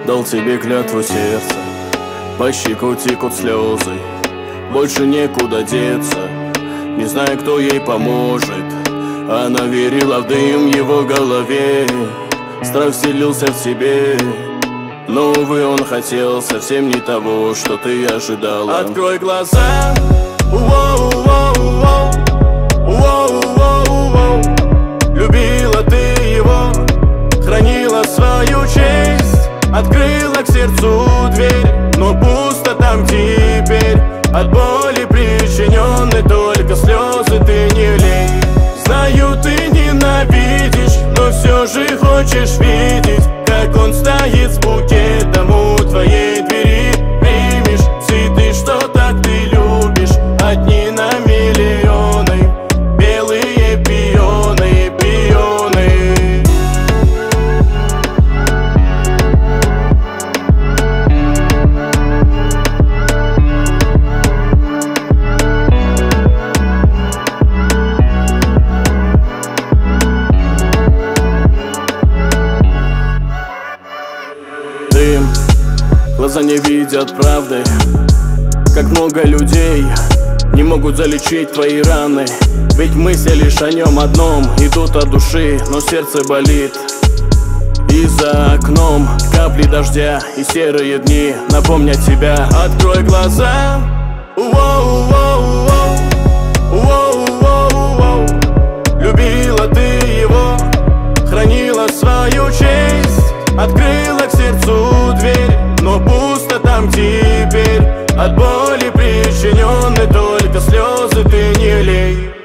Дал тебе клятву сердца, по щеку текут слезы, больше некуда деться, не знаю, кто ей поможет. Она верила в дым в его голове, страх вселился в себе, но, увы, он хотел совсем не того, что ты ожидала. Открой глаза, любила ты его, хранила свою честь, открыла к сердцу дверь, но пусто там теперь. От боли причиненной только слезы ты не лей. Знаю, ты ненавидишь, но все же хочешь видеть, как он стоит с букетом у твоей двери. Примешь цветы, что так ты любишь, одни на миллионы, белые пионы, пионы. Дым, глаза не видят правды, как много людей не могут залечить твои раны. Ведь мысли лишь о нем одном идут от души, но сердце болит. И за окном капли дождя и серые дни напомнят тебя. Открой глаза, любила ты его, хранила свою честь, открыла к сердцу дверь, но пусто там теперь. От боли причиненной только слезы ты не лей.